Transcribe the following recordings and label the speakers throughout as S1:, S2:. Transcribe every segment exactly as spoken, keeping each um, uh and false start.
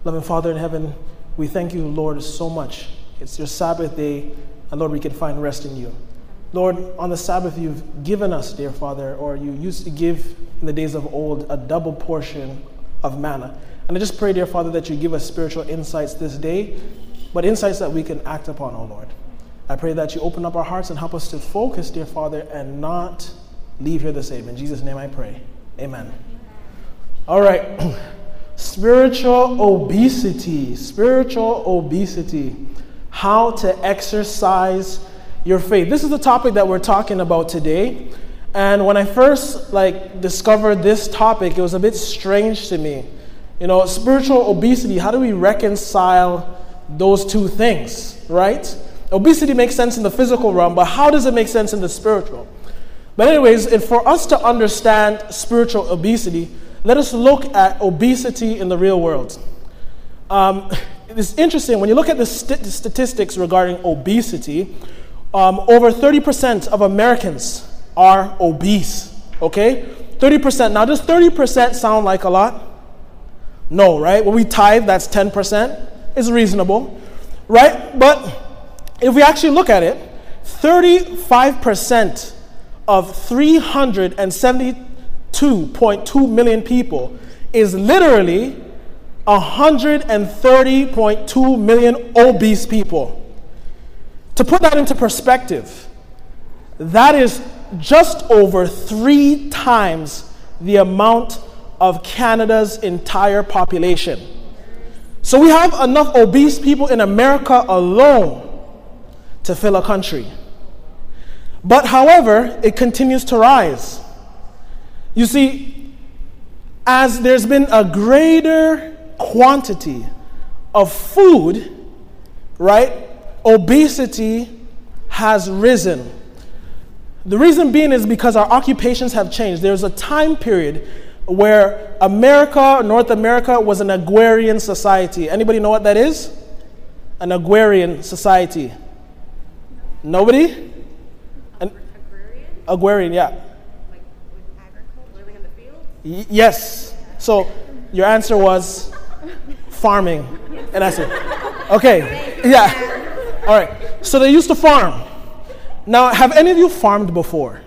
S1: Loving Father in heaven, we thank you, Lord, so much. It's your Sabbath day, and Lord, we can find rest in you. Lord, on the Sabbath, you've given us, dear Father, or you used to give in the days of old, a double portion of manna. And I just pray, dear Father, that you give us spiritual insights this day, but insights that we can act upon, oh Lord. I pray that you open up our hearts and help us to focus, dear Father, and not leave here the same. In Jesus' name I pray. Amen. All right. Spiritual obesity. Spiritual obesity. How to exercise your faith. This is the topic that we're talking about today. And when I first like discovered this topic, it was a bit strange to me. You know, spiritual obesity, how do we reconcile those two things, right? Obesity makes sense in the physical realm, but how does it make sense in the spiritual? But anyways, if for us to understand spiritual obesity, let us look at obesity in the real world. Um, it's interesting, when you look at the st- statistics regarding obesity, um, over thirty percent of Americans are obese, okay? thirty percent. Now, does thirty percent sound like a lot? No, right? When we tithe, that's ten percent. It's reasonable, right? But if we actually look at it, thirty-five percent of three hundred seventy-two point two million people is literally one hundred thirty point two million obese people. To put that into perspective, that is just over three times the amount of Canada's entire population. So we have enough obese people in America alone to fill a country. But however, it continues to rise. You see, as there's been a greater quantity of food, right, obesity has risen. The reason being is because our occupations have changed. There's a time period where America, North America, was an agrarian society. Anybody know what that is? An agrarian society. Nobody? An agrarian? Agrarian, yeah. Like with agriculture, living in the field? Y- yes. So your answer was farming. And I said, okay, yeah. All right. So they used to farm. Now, have any of you farmed before?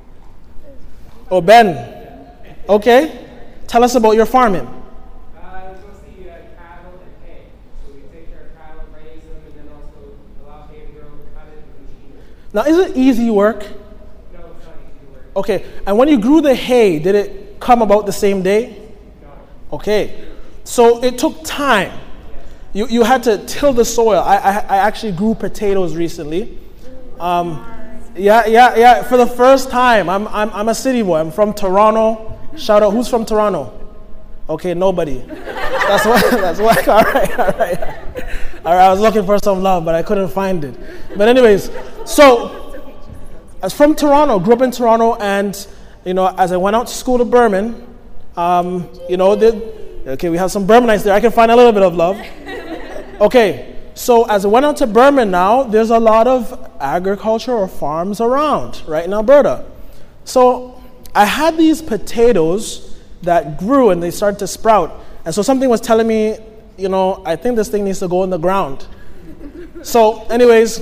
S1: Oh, Ben. Okay. Tell us about your farming.
S2: Uh, it's mostly uh, cattle and hay. So we take care of cattle, raise them, and then also allow hay to grow, cut it, and machine it.
S1: Now, is it easy work?
S2: No, it's not easy work.
S1: Okay. And when you grew the hay, did it come about the same day?
S2: No.
S1: Okay. So it took time. You you had to till the soil. I I, I actually grew potatoes recently. Um, yeah, yeah, yeah. For the first time, I'm I'm I'm a city boy. I'm from Toronto. Shout out. Who's from Toronto? Okay, nobody. That's why. That's why. All right, all right, all right. I was looking for some love, but I couldn't find it. But anyways, so I was from Toronto. Grew up in Toronto, and you know, as I went out to school to Berman, um, you know, the, okay, we have some Bermanites there. I can find a little bit of love. Okay, so as I went out to Berman now, there's a lot of agriculture or farms around, right, in Alberta. So I had these potatoes that grew and they started to sprout. And so something was telling me, you know, I think this thing needs to go in the ground. So anyways,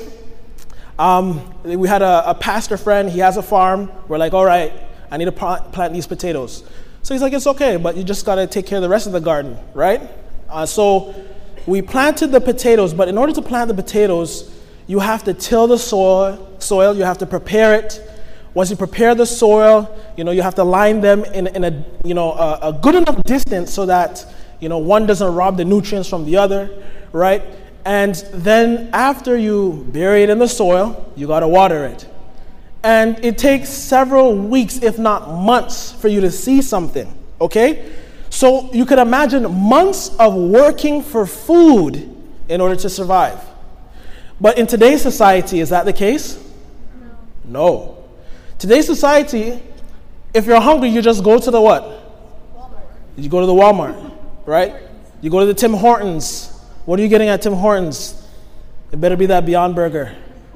S1: um, we had a, a pastor friend. He has a farm. We're like, all right, I need to plant, plant these potatoes. So he's like, it's okay, but you just got to take care of the rest of the garden, right? Uh, so we planted the potatoes, but in order to plant the potatoes, you have to till the soil, soil, you have to prepare it. Once you prepare the soil, you know, you have to line them in, in a, you know, a, a good enough distance so that, you know, one doesn't rob the nutrients from the other, right? And then after you bury it in the soil, you got to water it. And it takes several weeks, if not months, for you to see something, okay? So you can imagine months of working for food in order to survive. But in today's society, is that the case? No. No. Today's society, if you're hungry, you just go to the what? Walmart. You go to the Walmart, right? You go to the Tim Hortons. What are you getting at Tim Hortons? It better be that Beyond Burger.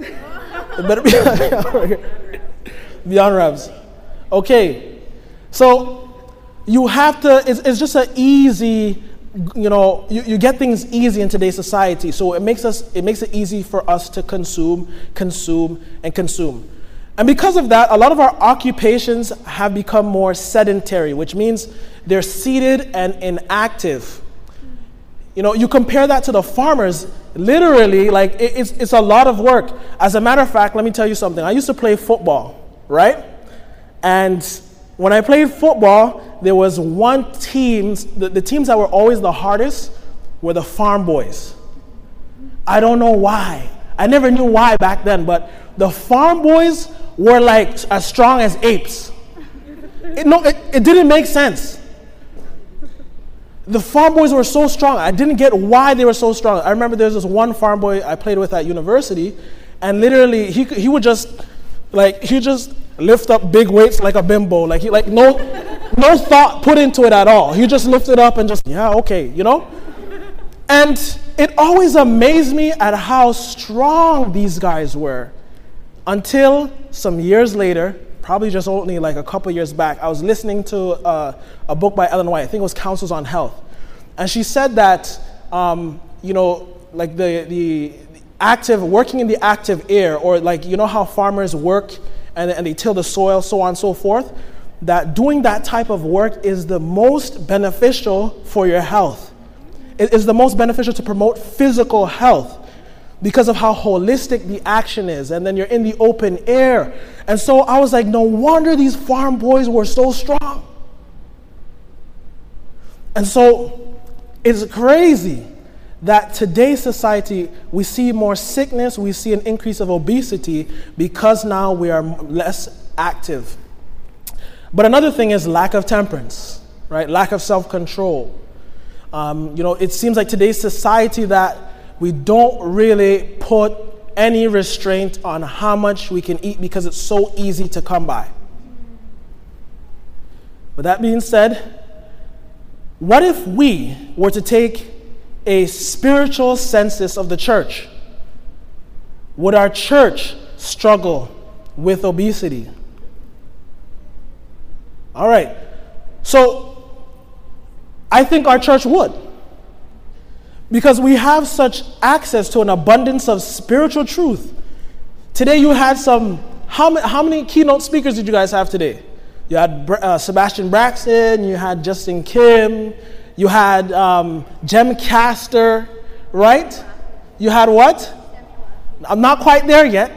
S1: It better be that Beyond Burger. Beyond Rubs. Okay. So you have to, it's, it's just an easy you know, you, you get things easy in today's society. So it makes us, it makes it easy for us to consume, consume, and consume. And because of that, a lot of our occupations have become more sedentary, which means they're seated and inactive. You know, you compare that to the farmers, literally, like, it, it's, it's a lot of work. As a matter of fact, let me tell you something. I used to play football, right? And when I played football, there was one team, the, the teams that were always the hardest were the farm boys. I don't know why. I never knew why back then, but the farm boys were like as strong as apes. It, no, it, it didn't make sense. The farm boys were so strong. I didn't get why they were so strong. I remember there was this one farm boy I played with at university, and literally he he would just like he just lift up big weights like a bimbo, like he like no no thought put into it at all. He just lifted up and just yeah okay, you know. And it always amazed me at how strong these guys were, until some years later. Probably just only like a couple years back, I was listening to uh, a book by Ellen White. I think it was Counsels on Health. And she said that, um, you know, like the, the, the active, working in the active air, or like, you know how farmers work and, and they till the soil, so on and so forth, that doing that type of work is the most beneficial for your health. It is the most beneficial to promote physical health, because of how holistic the action is. And then you're in the open air. And so I was like, no wonder these farm boys were so strong. And so it's crazy that today's society, we see more sickness, we see an increase of obesity, because now we are less active. But another thing is lack of temperance, right? Lack of self-control. Um, you know, it seems like today's society that we don't really put any restraint on how much we can eat, because it's so easy to come by. With that being said, what if we were to take a spiritual census of the church? Would our church struggle with obesity? All right. So I think our church would. Because we have such access to an abundance of spiritual truth. Today you had some, how many, how many keynote speakers did you guys have today? You had uh, Sebastian Braxton, you had Justin Kim, you had um, Jem Caster, right? You had what? I'm not quite there yet.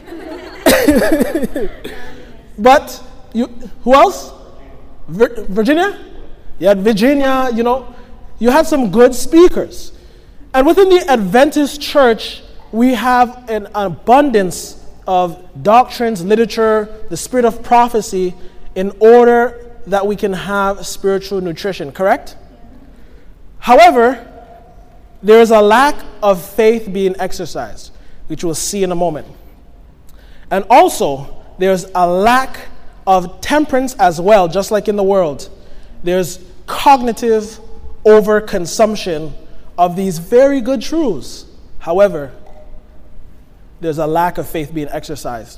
S1: But you, who else? Vir- Virginia? You had Virginia, you know. You had some good speakers. And within the Adventist church, we have an abundance of doctrines, literature, the spirit of prophecy, in order that we can have spiritual nutrition, correct? However, there is a lack of faith being exercised, which we'll see in a moment. And also, there's a lack of temperance as well, just like in the world. There's cognitive overconsumption of these very good truths. However, there's a lack of faith being exercised.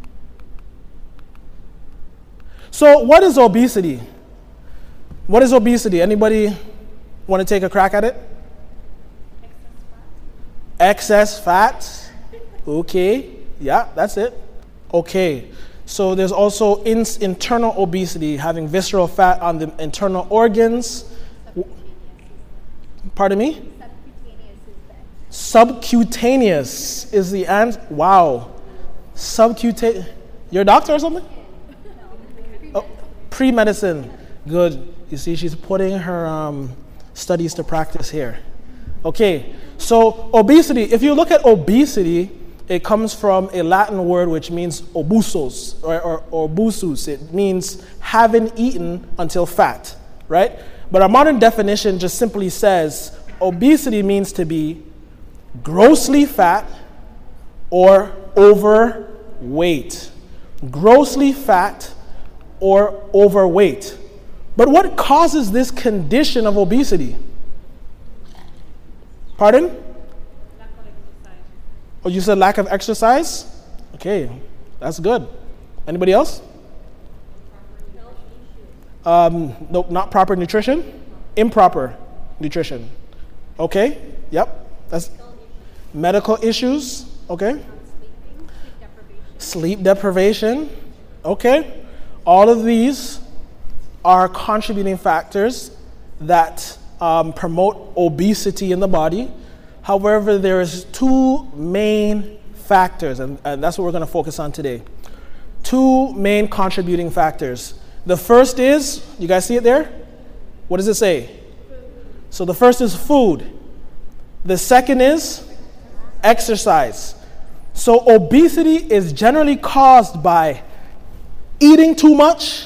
S1: So what is obesity? What is obesity? Anybody want to take a crack at it? Excess fat. Excess fat. Okay. Yeah, that's it. Okay. So there's also in, internal obesity, having visceral fat on the internal organs. Pardon me? Subcutaneous is, Subcutaneous is the answer. Wow. Subcutaneous. You're a doctor or something? Oh, pre-medicine. Good. You see, she's putting her um, studies to practice here. Okay. So obesity. If you look at obesity, it comes from a Latin word which means obusos or, or, or obusus. It means having eaten until fat, right? But our modern definition just simply says obesity means to be grossly fat or overweight. Grossly fat or overweight. But what causes this condition of obesity? Pardon?
S3: Lack of exercise.
S1: Oh, you said lack of exercise? Okay, that's good. Anybody else? Um, nope, not proper nutrition. Improper. nutrition. Okay? Yep. That's medical issues. Okay? Sleep deprivation. Okay? All of these are contributing factors that um, promote obesity in the body. However, there is two main factors, and, and that's what we're going to focus on today. Two main contributing factors. The first is, you guys see it there? What does it say? So the first is food. The second is exercise. So obesity is generally caused by eating too much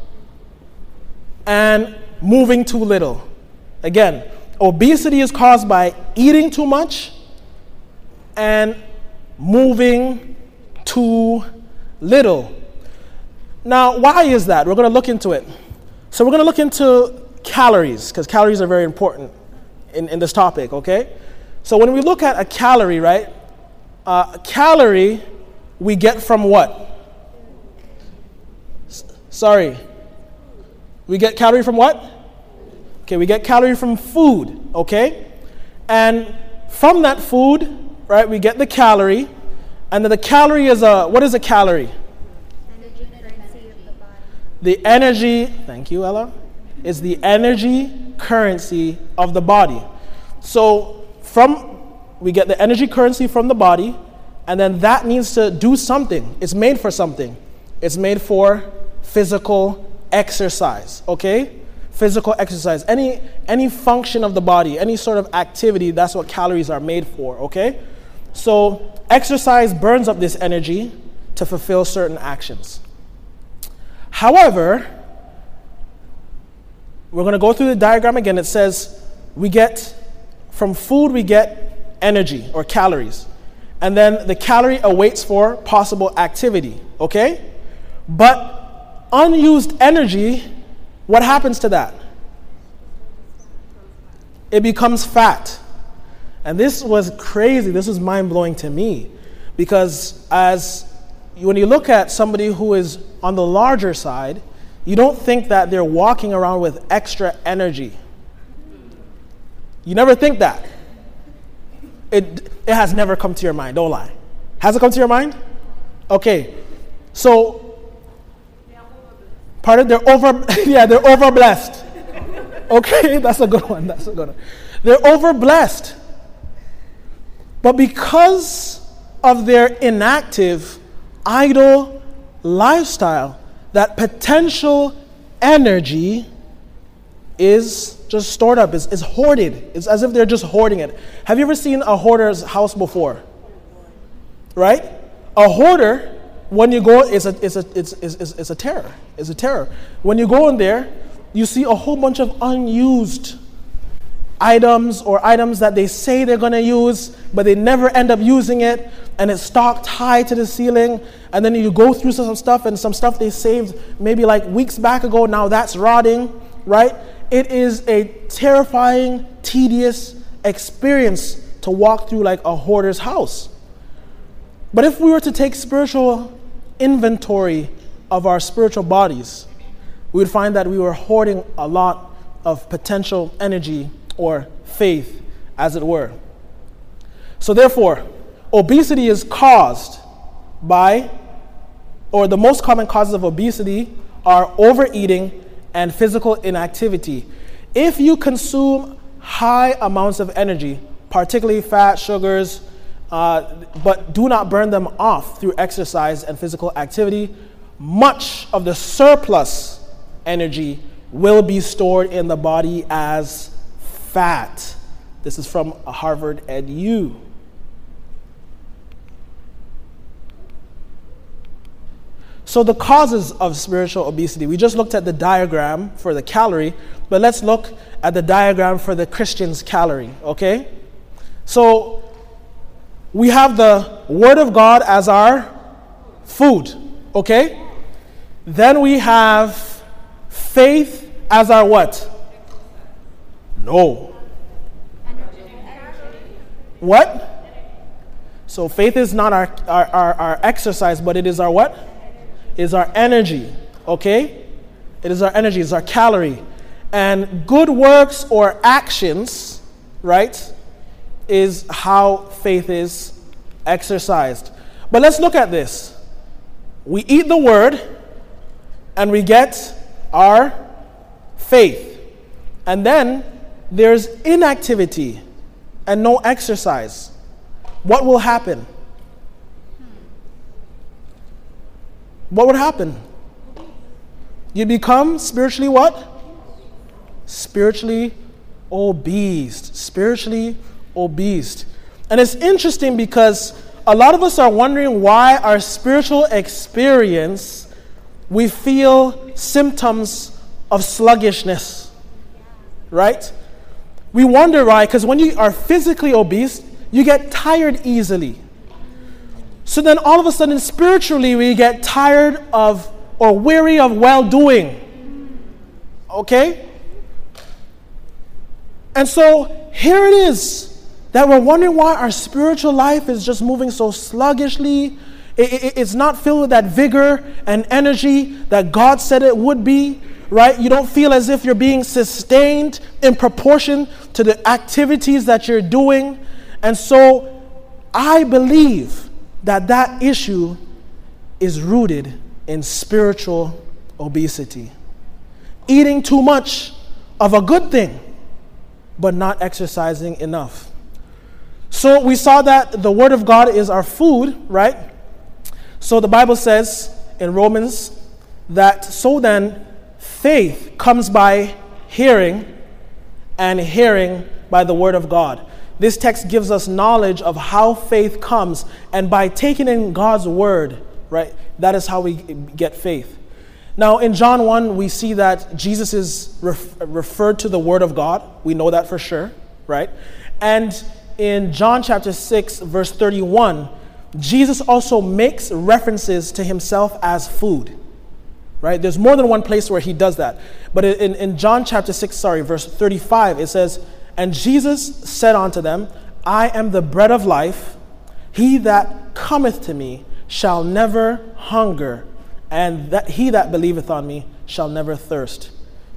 S1: and moving too little. Again, obesity is caused by eating too much and moving too little. Now, why is that? We're going to look into it. So we're going to look into calories, because calories are very important in, in this topic, okay? So when we look at a calorie, right, uh, a calorie we get from what? S- sorry. We get calorie from what? Okay, we get calorie from food, okay? And from that food, right, we get the calorie, and then the calorie is a, what is a calorie?
S4: Energy currency of the body.
S1: The energy, thank you, Ella, is the energy currency of the body. So from, we get the energy currency from the body, and then that needs to do something. It's made for something. It's made for physical exercise, okay? Physical exercise. Any, any function of the body, any sort of activity, that's what calories are made for, okay? So exercise burns up this energy to fulfill certain actions. However, we're going to go through the diagram again. It says we get, from food we get energy or calories. And then the calorie awaits for possible activity, okay? But unused energy, what happens to that? It becomes fat. And this was crazy. This was mind-blowing to me. Because as when you look at somebody who is on the larger side, you don't think that they're walking around with extra energy. You never think that. It, it has never come to your mind, don't lie. Has it come to your mind? Okay. So, pardon, they're over, yeah, they're over-blessed. Okay, that's a good one, that's a good one. They're over-blessed. But because of their inactive, idle lifestyle, that potential energy is just stored up, is, is hoarded. It's as if they're just hoarding it. Have you ever seen a hoarder's house before? Right? A hoarder, when you go, it's a, it's a, it's, it's, it's, it's a terror. It's a terror. When you go in there, you see a whole bunch of unused items or items that they say they're going to use, but they never end up using it, and it's stocked high to the ceiling, and then you go through some stuff, and some stuff they saved maybe like weeks back ago, now that's rotting, right? It is a terrifying, tedious experience to walk through like a hoarder's house. But if we were to take spiritual inventory of our spiritual bodies, we would find that we were hoarding a lot of potential energy or faith, as it were. So therefore, obesity is caused by, or the most common causes of obesity are overeating and physical inactivity. If you consume high amounts of energy, particularly fat, sugars, uh, but do not burn them off through exercise and physical activity, much of the surplus energy will be stored in the body as fat. This is from Harvard Edu. So the causes of spiritual obesity, we just looked at the diagram for the calorie, but let's look at the diagram for the Christian's calorie, okay? So we have the Word of God as our food, okay? Then we have faith as our what? No. What? So faith is not our, our, our, our exercise, but it is our what? Is our energy, okay? It is our energy, it's our calorie. And good works or actions, right, is how faith is exercised. But let's look at this. We eat the word and we get our faith. And then there's inactivity and no exercise. What will happen? What would happen? You become spiritually what? Spiritually obese. Spiritually obese. And it's interesting because a lot of us are wondering why our spiritual experience, we feel symptoms of sluggishness. Right? We wonder why, because when you are physically obese, you get tired easily. So then all of a sudden, spiritually, we get tired of or weary of well-doing. Okay? And so here it is that we're wondering why our spiritual life is just moving so sluggishly. It, it, it's not filled with that vigor and energy that God said it would be. Right? You don't feel as if you're being sustained in proportion to the activities that you're doing. And so I believe that that issue is rooted in spiritual obesity. Eating too much of a good thing, but not exercising enough. So we saw that the Word of God is our food, right? So the Bible says in Romans that so then faith comes by hearing, and hearing by the Word of God. This text gives us knowledge of how faith comes, and by taking in God's Word, right, that is how we get faith. Now, in John one, we see that Jesus is ref- referred to the Word of God. We know that for sure, right? And in John chapter six, verse thirty-one, Jesus also makes references to himself as food. Right? There's more than one place where he does that. But in, in John chapter six, sorry, verse thirty-five, it says, "And Jesus said unto them, I am the bread of life. He that cometh to me shall never hunger, and that he that believeth on me shall never thirst."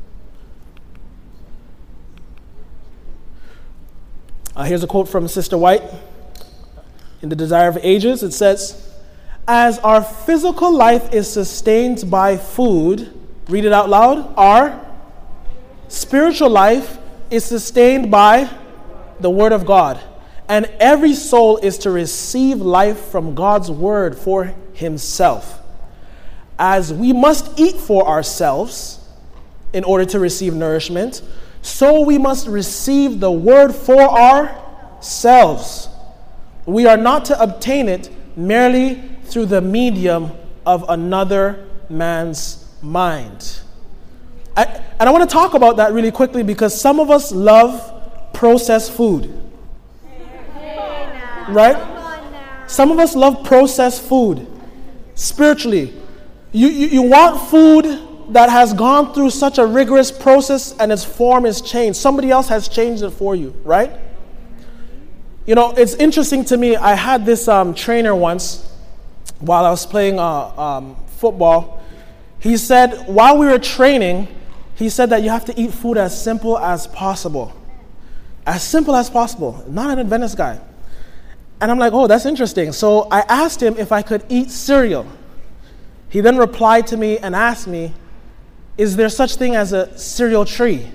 S1: Uh, here's a quote from Sister White in The Desire of Ages. It says, "As our physical life is sustained by food," read it out loud, "our spiritual life is sustained by the Word of God. And every soul is to receive life from God's Word for himself. As we must eat for ourselves in order to receive nourishment, so we must receive the Word for ourselves. We are not to obtain it merely through the medium of another man's mind." I, and I want to talk about that really quickly because some of us love processed food. Right? Some of us love processed food. Spiritually. You, you, you want food that has gone through such a rigorous process and its form is changed. Somebody else has changed it for you, right? You know, it's interesting to me. I had this um, trainer once while I was playing uh, um, football. He said, while we were training, he said that you have to eat food as simple as possible. As simple as possible. Not an Adventist guy. And I'm like, oh, that's interesting. So I asked him if I could eat cereal. He then replied to me and asked me, is there such thing as a cereal tree?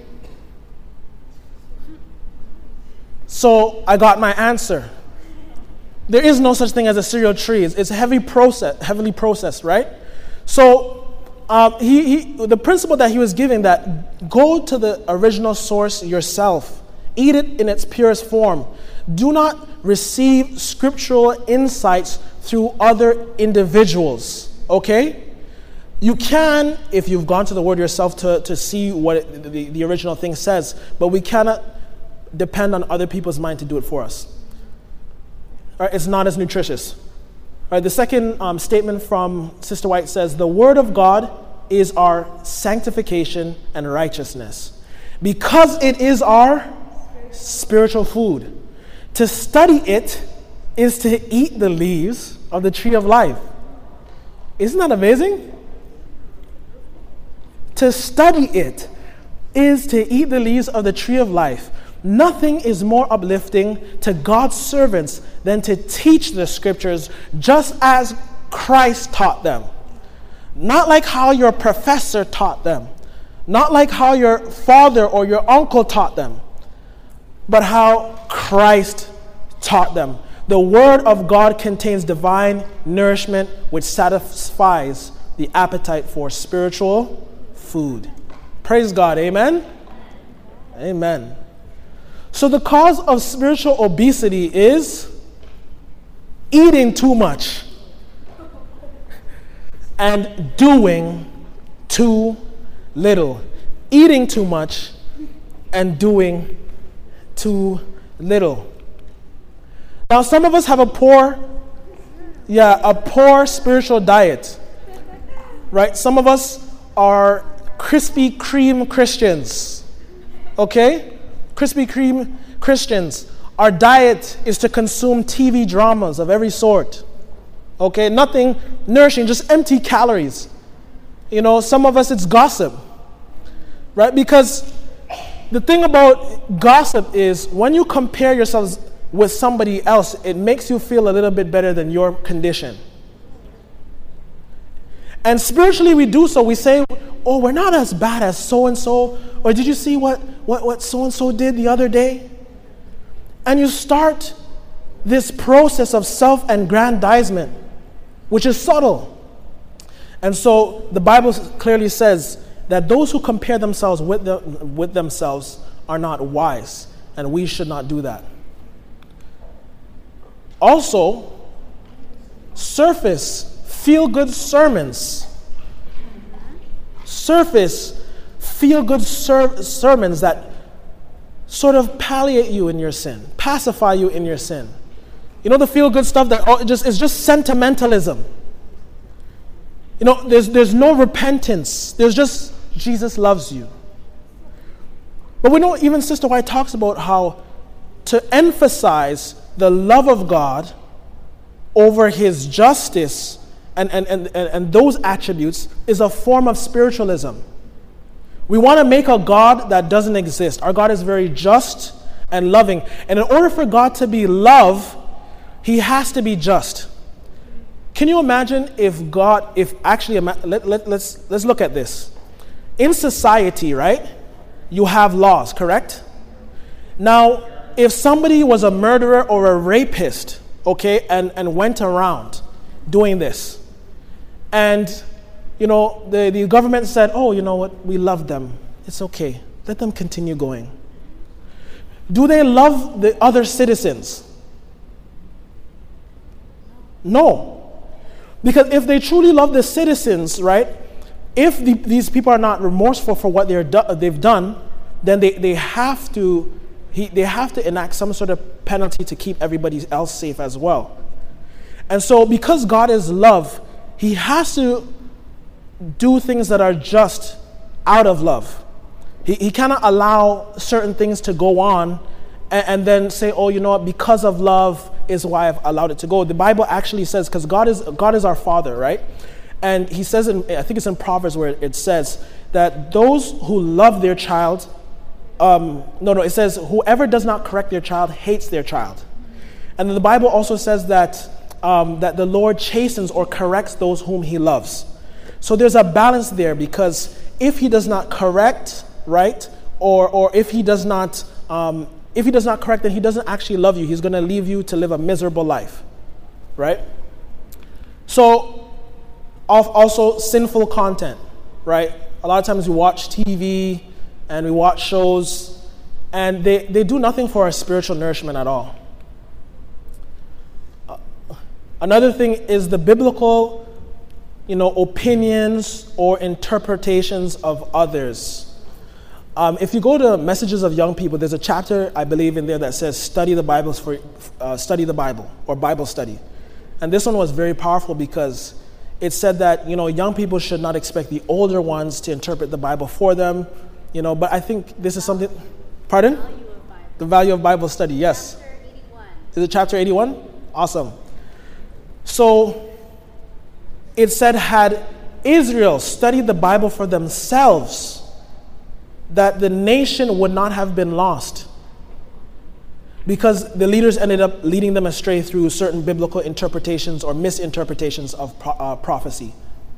S1: So I got my answer. There is no such thing as a cereal tree. It's, it's heavy process, heavily processed, right? So um, he, he, the principle that he was giving, that go to the original source yourself. Eat it in its purest form. Do not receive scriptural insights through other individuals, okay? You can, if you've gone to the Word yourself, to, to see what it, the, the original thing says, but we cannot depend on other people's mind to do it for us. All right, it's not as nutritious. All right, the second um, statement from Sister White says, the Word of God is our sanctification and righteousness. Because it is our spiritual food. To study it is to eat the leaves of the tree of life. Isn't that amazing? To study it. is to eat the leaves of the tree of life. Nothing is more uplifting to God's servants than to teach the scriptures just as Christ taught them. Not like how your professor taught them. Not like how your father or your uncle taught them. But how Christ taught them. The word of God contains divine nourishment which satisfies the appetite for spiritual food. Praise God. Amen? Amen. So the cause of spiritual obesity is eating too much and doing too little. Eating too much and doing too little. Now some of us have a poor, yeah, a poor spiritual diet. Right? Some of us are Krispy Kreme Christians. Okay? Krispy Kreme Christians. Our diet is to consume T V dramas of every sort. Okay? Nothing nourishing, just empty calories. You know, some of us it's gossip. Right? Because the thing about gossip is when you compare yourselves with somebody else, it makes you feel a little bit better than your condition. And spiritually we do so. We say, oh, we're not as bad as so-and-so. Or did you see what, what, what so-and-so did the other day? And you start this process of self-aggrandizement, which is subtle. And so the Bible clearly says that those who compare themselves with, the, with themselves are not wise. And we should not do that. Also, surface feel-good sermons. Surface feel-good ser- sermons that sort of palliate you in your sin, pacify you in your sin. You know the feel-good stuff that oh, it just is just sentimentalism. You know, there's there's no repentance. There's just Jesus loves you. But we know even Sister White talks about how to emphasize the love of God over his justice and, and, and, and those attributes is a form of spiritualism. We want to make a God that doesn't exist. Our God is very just and loving. And in order for God to be love, he has to be just. Can you imagine if God, if actually, let, let, let's, let's look at this. In society, right, you have laws, correct? Now, if somebody was a murderer or a rapist, okay, and, and went around doing this, and, you know, the, the government said, oh, you know what, we love them. It's okay. Let them continue going. Do they love the other citizens? No. Because if they truly love the citizens, right, if the, these people are not remorseful for what they're do, they've done, then they, they have to he, they have to enact some sort of penalty to keep everybody else safe as well. And so because God is love, he has to do things that are just out of love. He, he cannot allow certain things to go on and, and then say, oh, you know what, because of love is why I've allowed it to go. The Bible actually says, because God is God is our Father, right? And he says, in, I think it's in Proverbs where it says that those who love their child, um, no, no, it says whoever does not correct their child hates their child. And then the Bible also says that um, that the Lord chastens or corrects those whom he loves. So there's a balance there, because if he does not correct, right, or or if he does not um, if he does not correct, then he doesn't actually love you. He's going to leave you to live a miserable life, right? So also sinful content, right? A lot of times we watch T V and we watch shows, and they, they do nothing for our spiritual nourishment at all. Uh, another thing is the biblical, you know, opinions or interpretations of others. Um, if you go to Messages of Young People, there's a chapter, I believe, in there that says study the Bibles for uh, study the Bible or Bible study. And this one was very powerful because it said that, you know, young people should not expect the older ones to interpret the Bible for them, you know, but I think this is something, pardon? The value of Bible study, yes.
S4: Chapter eighty-one.
S1: Is it chapter eighty-one? Awesome. So it said, had Israel studied the Bible for themselves, that the nation would not have been lost because the leaders ended up leading them astray through certain biblical interpretations or misinterpretations of pro- uh, prophecy.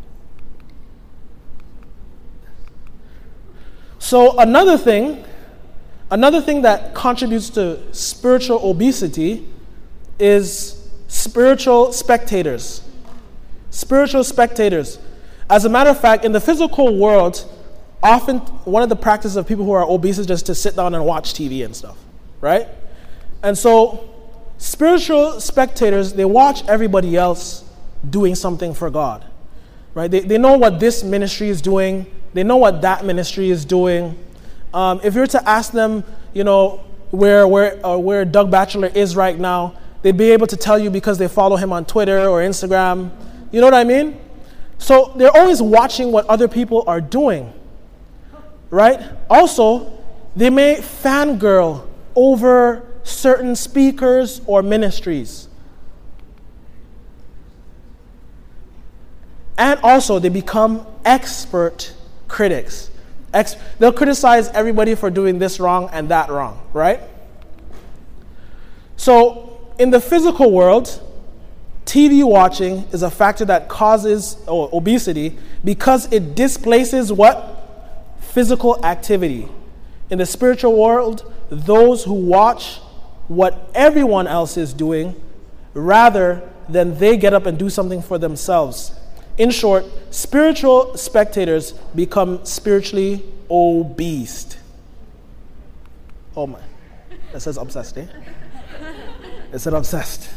S1: So another thing, another thing that contributes to spiritual obesity is spiritual spectators. Spiritual spectators. As a matter of fact, in the physical world, often one of the practices of people who are obese is just to sit down and watch T V and stuff, right? And so spiritual spectators, they watch everybody else doing something for God, right? They, they know what this ministry is doing. They know what that ministry is doing. Um, if you were to ask them, you know, where where uh, where Doug Batchelor is right now, they'd be able to tell you because they follow him on Twitter or Instagram. You know what I mean? So they're always watching what other people are doing, right? Also, they may fangirl over certain speakers or ministries. And also, they become expert critics. Ex- they'll criticize everybody for doing this wrong and that wrong, right? So, in the physical world, T V watching is a factor that causes oh, obesity because it displaces what? Physical activity. In the spiritual world, those who watch what everyone else is doing rather than they get up and do something for themselves. In short, spiritual spectators become spiritually obese. Oh my. It says obsessed, eh? It said obsessed.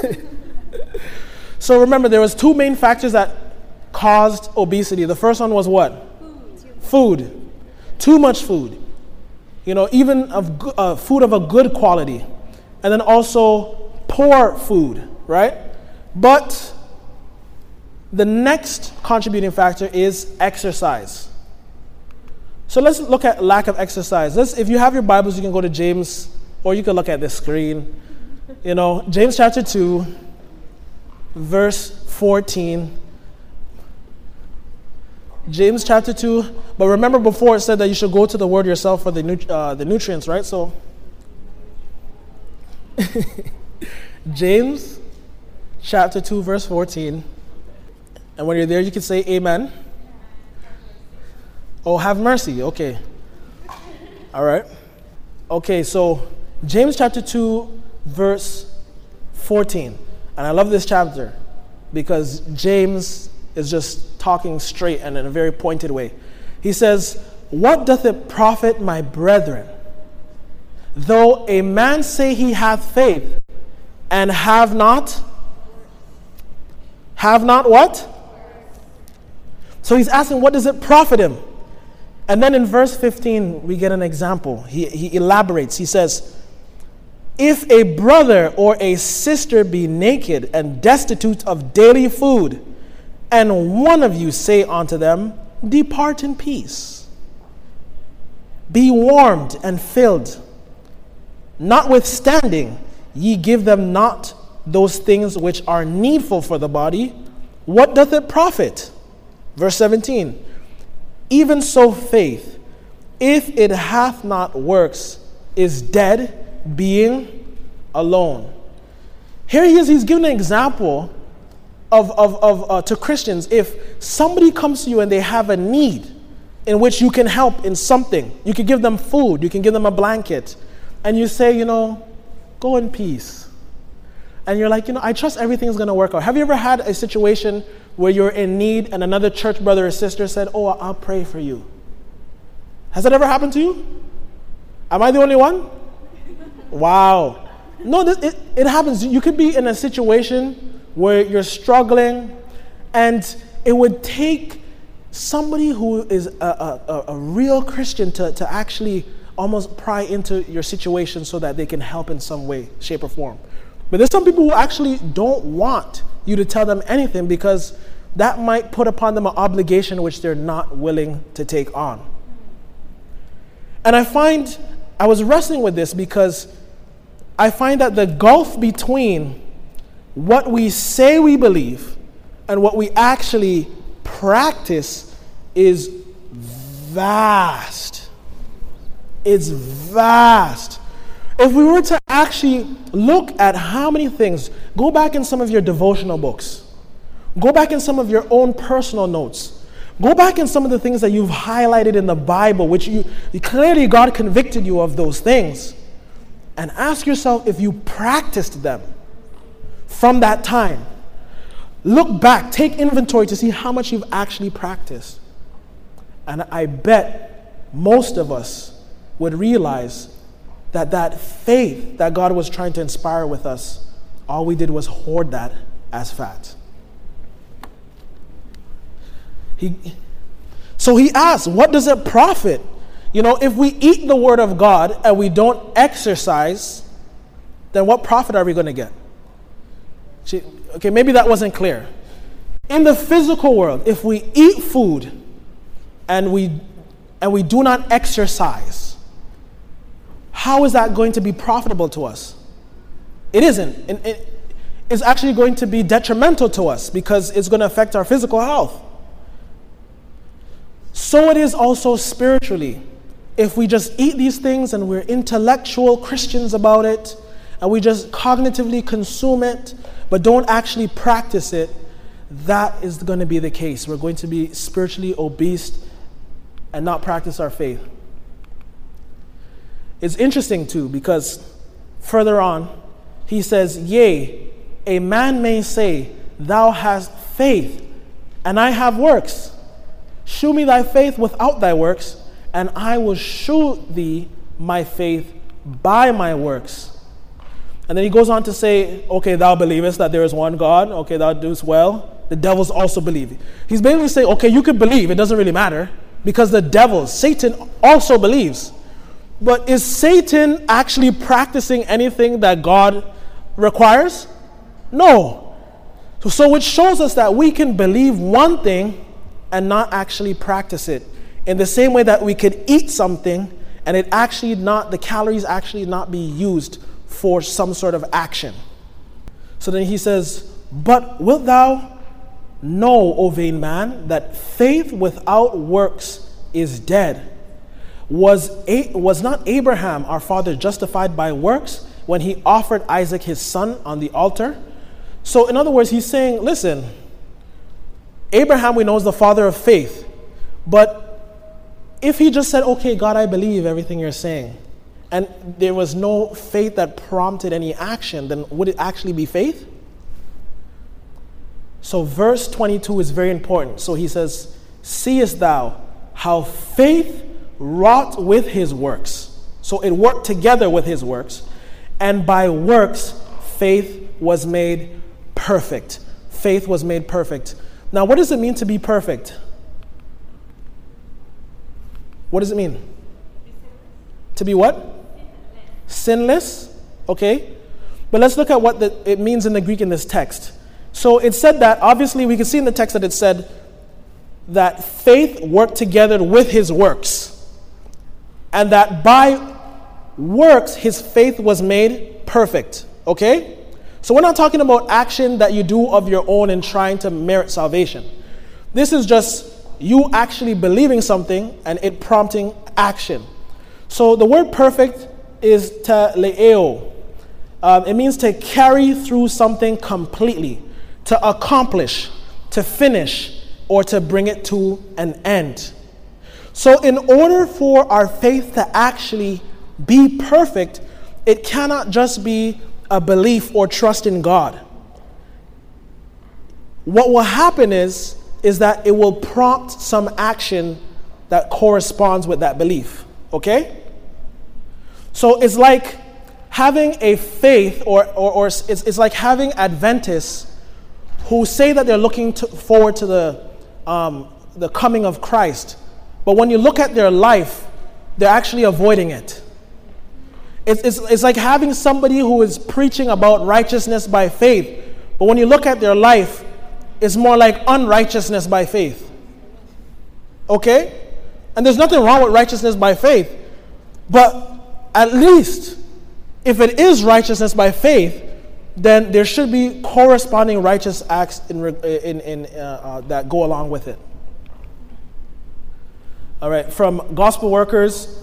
S1: So remember, there was two main factors that caused obesity. The first one was what? Food. Food. Too much food. You know, even of uh, food of a good quality. And then also poor food, right? But the next contributing factor is exercise. So let's look at lack of exercise. Let's, if you have your Bibles, you can go to James, or you can look at this screen. You know, James chapter two, verse fourteen. James chapter two. But remember before it said that you should go to the Word yourself for the nu- uh, the nutrients, right? So, James chapter two, verse fourteen. And when you're there, you can say amen. Oh, have mercy. Okay. All right. Okay, so James chapter two, verse fourteen. And I love this chapter because James is just talking straight and in a very pointed way. He says, "What doth it profit, my brethren, though a man say he hath faith and have not? Have not what?" So he's asking, what does it profit him? And then in verse fifteen, we get an example. He, he elaborates. He says, "If a brother or a sister be naked and destitute of daily food, and one of you say unto them, Depart in peace, be warmed and filled, notwithstanding ye give them not those things which are needful for the body, what doth it profit?" Verse seventeen, "Even so faith, if it hath not works, is dead, being alone." Here he is, he's giving an example of, of, of uh, to Christians. If somebody comes to you and they have a need in which you can help in something, you can give them food, you can give them a blanket, and you say, you know, go in peace. And you're like, you know, I trust everything's going to work out. Have you ever had a situation where you're in need and another church brother or sister said, "Oh, I'll pray for you"? Has that ever happened to you? Am I the only one? Wow. No, this, it, it happens. You could be in a situation where you're struggling, and it would take somebody who is a, a, a real Christian to, to actually almost pry into your situation so that they can help in some way, shape, or form. But there's some people who actually don't want you to tell them anything because that might put upon them an obligation which they're not willing to take on. And I find, I was wrestling with this because I find that the gulf between what we say we believe and what we actually practice is vast. It's vast. If we were to actually look at how many things, go back in some of your devotional books. Go back in some of your own personal notes. Go back in some of the things that you've highlighted in the Bible, which you clearly God convicted you of those things. And ask yourself if you practiced them from that time. Look back, take inventory to see how much you've actually practiced. And I bet most of us would realize that that faith that God was trying to inspire with us, all we did was hoard that as fat. He, so he asks, what does it profit? You know, if we eat the word of God and we don't exercise, then what profit are we going to get? Okay, maybe that wasn't clear. In the physical world, if we eat food and we and we do not exercise, how is that going to be profitable to us? It isn't. It, it, it's actually going to be detrimental to us because it's going to affect our physical health. So it is also spiritually. If we just eat these things and we're intellectual Christians about it, and we just cognitively consume it, but don't actually practice it, that is going to be the case. We're going to be spiritually obese and not practice our faith. It's interesting too, because further on, he says, yea, a man may say, thou hast faith, and I have works. Shew me thy faith without thy works, and I will shew thee my faith by my works. And then he goes on to say, okay, thou believest that there is one God. Okay, thou doest well. The devils also believe. He's basically saying, okay, you can believe. It doesn't really matter. Because the devils, Satan also believes. But is Satan actually practicing anything that God requires? No. So, so it shows us that we can believe one thing and not actually practice it. In the same way that we could eat something and it actually not, the calories actually not be used for some sort of action. So then he says, but wilt thou know, O vain man, that faith without works is dead? Was, A- was not Abraham our father justified by works when he offered Isaac his son on the altar? So in other words, he's saying, listen, Abraham we know is the father of faith. But if he just said, okay, God, I believe everything you're saying, and there was no faith that prompted any action, then would it actually be faith? So verse twenty-two is very important. So he says, seest thou how faith wrought with his works? So it worked together with his works. And by works, faith was made perfect. Faith was made perfect. Now, what does it mean to be perfect? What does it mean? To be what? Sinless. Okay. But let's look at what the, it means in the Greek in this text. So it said that, obviously we can see in the text that it said that faith worked together with his works. And that by works, his faith was made perfect. Okay? So we're not talking about action that you do of your own and trying to merit salvation. This is just you actually believing something and it prompting action. So the word perfect is teleo. Um, it means to carry through something completely, to accomplish, to finish, or to bring it to an end. So in order for our faith to actually be perfect, it cannot just be a belief or trust in God. What will happen is, is that it will prompt some action that corresponds with that belief. Okay? So it's like having a faith, or, or, or it's, it's like having Adventists who say that they're looking to, forward to the, um, the coming of Christ. But when you look at their life, they're actually avoiding it. It's, it's, it's like having somebody who is preaching about righteousness by faith, but when you look at their life, it's more like unrighteousness by faith. Okay? And there's nothing wrong with righteousness by faith, but at least if it is righteousness by faith, then there should be corresponding righteous acts in, in, in, uh, uh, that go along with it. All right, from Gospel Workers,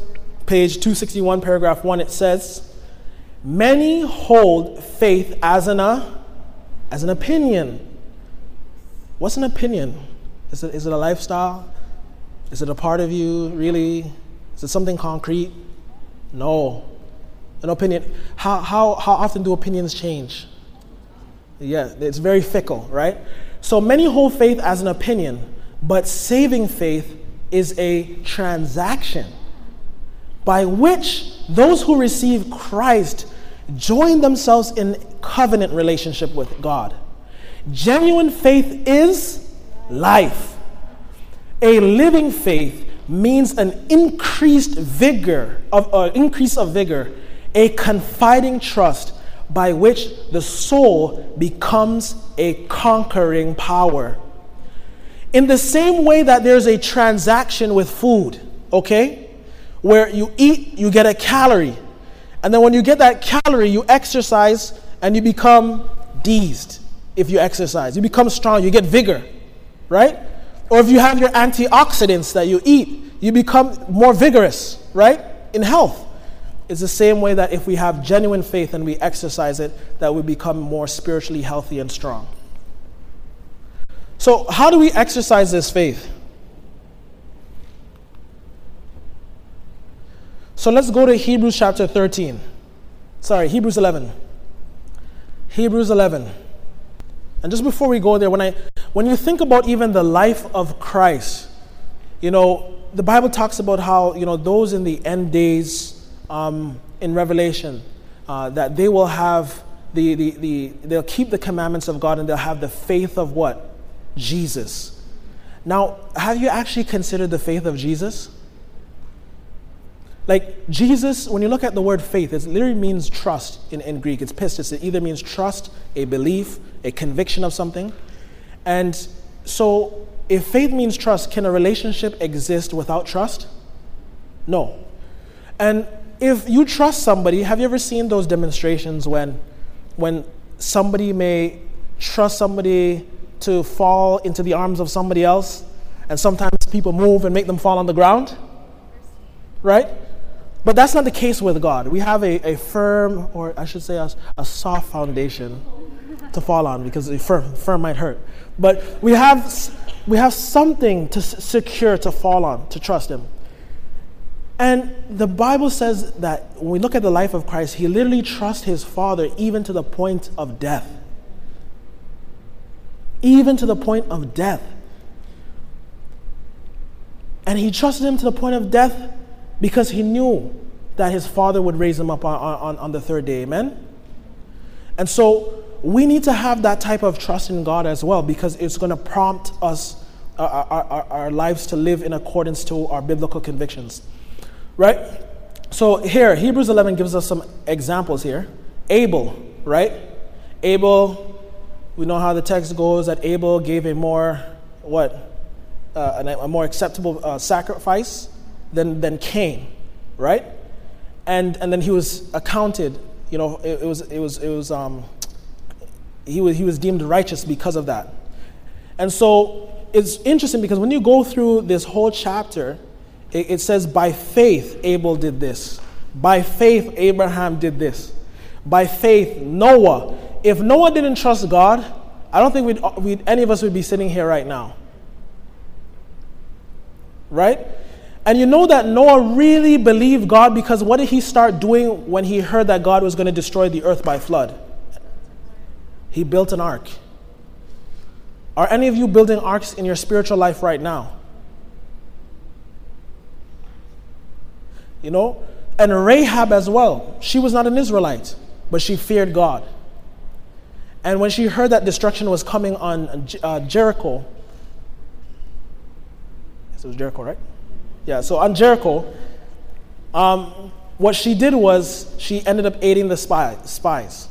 S1: page two sixty-one, paragraph one, it says, many hold faith as an, uh, as an opinion. What's an opinion? Is it, is it a lifestyle? Is it a part of you, really? Is it something concrete? No. An opinion. How, how, how often do opinions change? Yeah, it's very fickle, right? So many hold faith as an opinion, but saving faith is a transaction by which those who receive Christ join themselves in covenant relationship with God. Genuine faith is life. A living faith means an increased vigor of uh, increase of vigor, a confiding trust by which the soul becomes a conquering power. In the same way that there's a transaction with food, okay, where you eat, you get a calorie, and then when you get that calorie, you exercise and you become deezed. If you exercise, you become strong, you get vigor, right? Or if you have your antioxidants that you eat, you become more vigorous, right? In health. It's the same way that if we have genuine faith and we exercise it, that we become more spiritually healthy and strong. So how do we exercise this faith? So let's go to Hebrews chapter thirteen. Sorry, Hebrews eleven. Hebrews eleven. And just before we go there, when I when you think about even the life of Christ, you know, the Bible talks about how, you know, those in the end days, um, in Revelation, uh, that they will have the, the, the, they'll keep the commandments of God and they'll have the faith of what? Jesus. Now, have you actually considered the faith of Jesus? Like Jesus, when you look at the word faith, it literally means trust in, in Greek. It's pistis. It either means trust, a belief, a conviction of something. And so if faith means trust, can a relationship exist without trust? No. And if you trust somebody, have you ever seen those demonstrations when, when somebody may trust somebody to fall into the arms of somebody else, and sometimes people move and make them fall on the ground? Right? But that's not the case with God. We have a, a firm, or I should say a, a soft foundation to fall on, because a firm, firm might hurt. But we have we have something to s- secure to fall on, to trust Him. And the Bible says that when we look at the life of Christ, He literally trusts His Father even to the point of death. Even to the point of death. And He trusted Him to the point of death because He knew that His Father would raise Him up on, on, on the third day. Amen? And so we need to have that type of trust in God as well, because it's going to prompt us, uh, our, our, our lives to live in accordance to our biblical convictions. Right? So here, Hebrews eleven gives us some examples here. Abel, right? Abel, we know how the text goes, that Abel gave a more, what? Uh, a, a more acceptable uh, sacrifice than, than Cain, right? And and then he was accounted, you know, it, it was it was it was um he was he was deemed righteous because of that. And so it's interesting because when you go through this whole chapter, it, it says by faith Abel did this. By faith Abraham did this. By faith Noah. If Noah didn't trust God, I don't think we'd, we'd any of us would be sitting here right now. Right? And you know that Noah really believed God, because what did he start doing when he heard that God was going to destroy the earth by flood? He built an ark. Are any of you building arks in your spiritual life right now? You know? And Rahab as well. She was not an Israelite, but she feared God. And when she heard that destruction was coming on uh, Jericho, it was Jericho, right? Yeah, so on Jericho, um, what she did was she ended up aiding the spy, spies.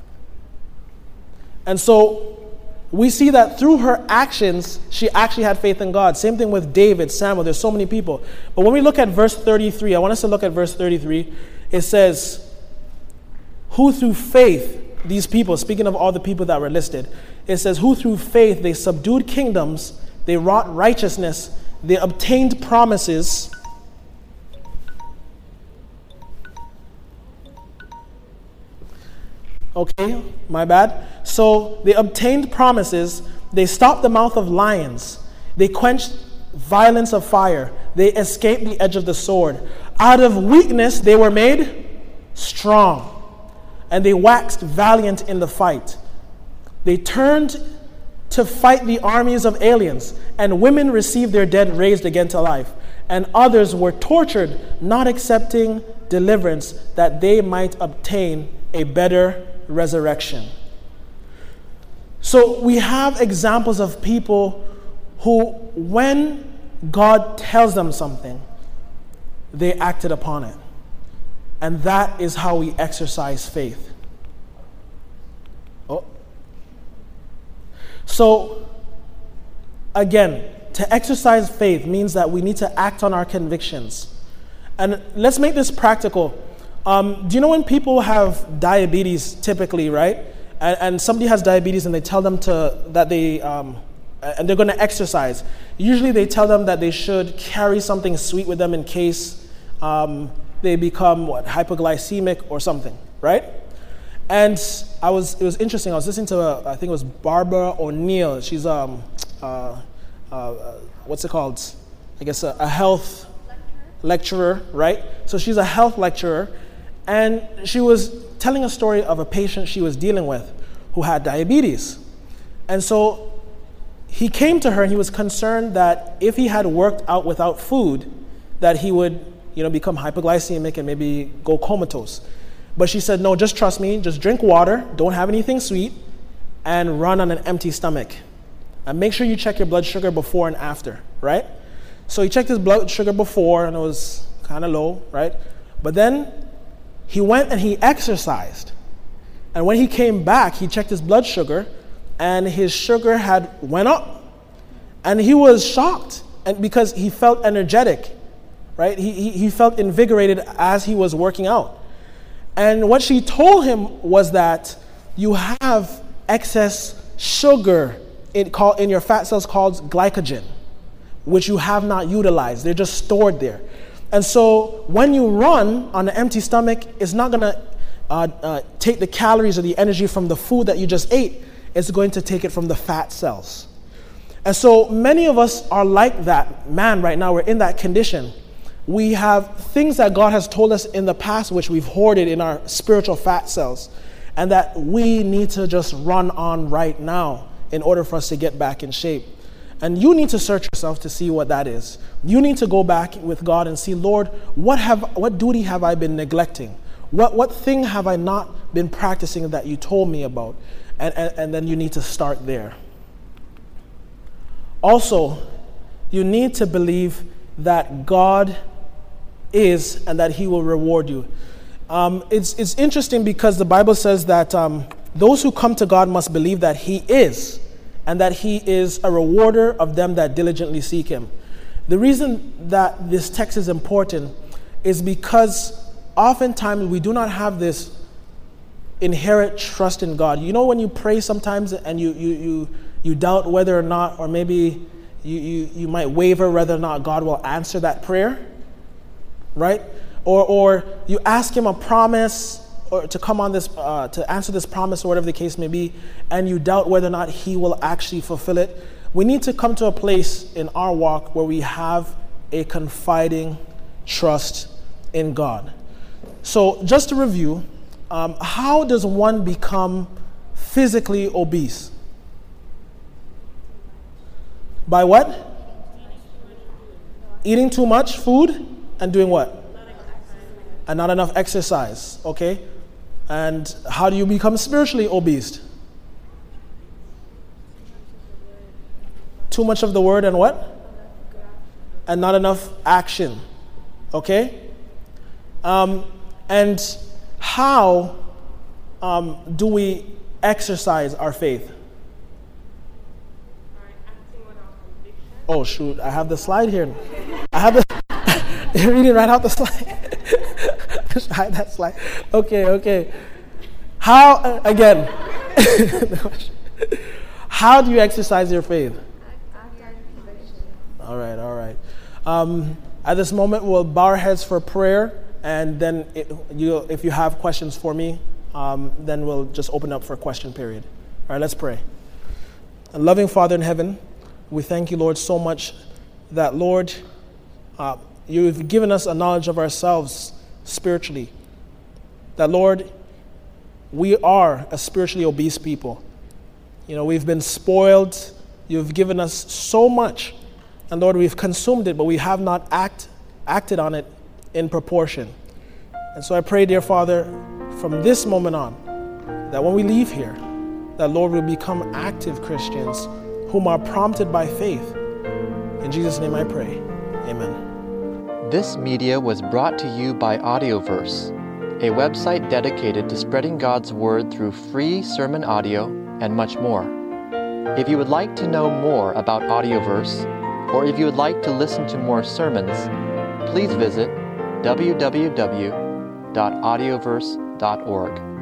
S1: And so we see that through her actions, she actually had faith in God. Same thing with David, Samuel, there's so many people. But when we look at verse thirty-three, I want us to look at verse thirty-three. It says, who through faith, these people, speaking of all the people that were listed, it says, who through faith they subdued kingdoms, they wrought righteousness, they obtained promises, Okay, my bad. So they obtained promises. They stopped the mouth of lions. They quenched violence of fire. They escaped the edge of the sword. Out of weakness they were made strong. And they waxed valiant in the fight. They turned to fight the armies of aliens. And women received their dead raised again to life. And others were tortured, not accepting deliverance, that they might obtain a better resurrection. So we have examples of people who, when God tells them something, they acted upon it. And that is how we exercise faith. Oh. So, again, to exercise faith means that we need to act on our convictions. And let's make this practical. Um, do you know when people have diabetes typically, right? And, and somebody has diabetes and they tell them to that they, um, and they're going to exercise. Usually they tell them that they should carry something sweet with them in case um, they become, what, hypoglycemic or something, right? And I was, it was interesting. I was listening to, a, I think it was Barbara O'Neill. She's, um, uh, uh, what's it called? I guess a, a health lecturer, right? So she's a health lecturer, and she was telling a story of a patient she was dealing with who had diabetes. And so he came to her and he was concerned that if he had worked out without food, that he would, you know, become hypoglycemic and maybe go comatose. But she said, no, just trust me, just drink water, don't have anything sweet, and run on an empty stomach. And make sure you check your blood sugar before and after, right? So he checked his blood sugar before and it was kind of low, right? But then he went and he exercised. And when he came back, he checked his blood sugar and his sugar had went up. And he was shocked, and because he felt energetic, right? He, he, he felt invigorated as he was working out. And what she told him was that you have excess sugar in, call, in your fat cells called glycogen, which you have not utilized. They're just stored there. And so when you run on an empty stomach, it's not going to uh, uh, take the calories or the energy from the food that you just ate. It's going to take it from the fat cells. And so many of us are like that man right now. We're in that condition. We have things that God has told us in the past which we've hoarded in our spiritual fat cells, and that we need to just run on right now in order for us to get back in shape. And you need to search yourself to see what that is. You need to go back with God and see, Lord, what have what duty have I been neglecting? What what thing have I not been practicing that you told me about? And, and, and then you need to start there. Also, you need to believe that God is and that he will reward you. Um, it's, it's interesting because the Bible says that um, those who come to God must believe that he is, and that he is a rewarder of them that diligently seek him. The reason that this text is important is because oftentimes we do not have this inherent trust in God. You know when you pray sometimes and you you you, you doubt whether or not, or maybe you, you, you might waver whether or not God will answer that prayer, right? Or or you ask him a promise or to come on this, uh, to answer this promise or whatever the case may be, and you doubt whether or not he will actually fulfill it. We need to come to a place in our walk where we have a confiding trust in God. So just to review, um, how does one become physically obese? By what? Eating too much food and doing what? And not enough exercise, okay? And how do you become spiritually obese? Too much of the word and what? And not enough action, okay? Um, and how um, do we exercise our faith? Oh shoot, I have the slide here. I have the, you're reading right out the slide. Just hide that slide. Okay, okay. How, uh, again, how do you exercise your faith? All right, all right. Um, at this moment, we'll bow our heads for prayer, and then it, you, if you have questions for me, um, then we'll just open up for a question period. All right, let's pray. And loving Father in heaven, we thank you, Lord, so much that, Lord, uh, you've given us a knowledge of ourselves spiritually. That, Lord, we are a spiritually obese people. You know, we've been spoiled. You've given us so much. And, Lord, we've consumed it, but we have not act, acted on it in proportion. And so I pray, dear Father, from this moment on, that when we leave here, that, Lord, we'll become active Christians whom are prompted by faith. In Jesus' name I pray. Amen.
S5: This media was brought to you by Audioverse, a website dedicated to spreading God's Word through free sermon audio and much more. If you would like to know more about Audioverse, or if you would like to listen to more sermons, please visit w w w dot audioverse dot org.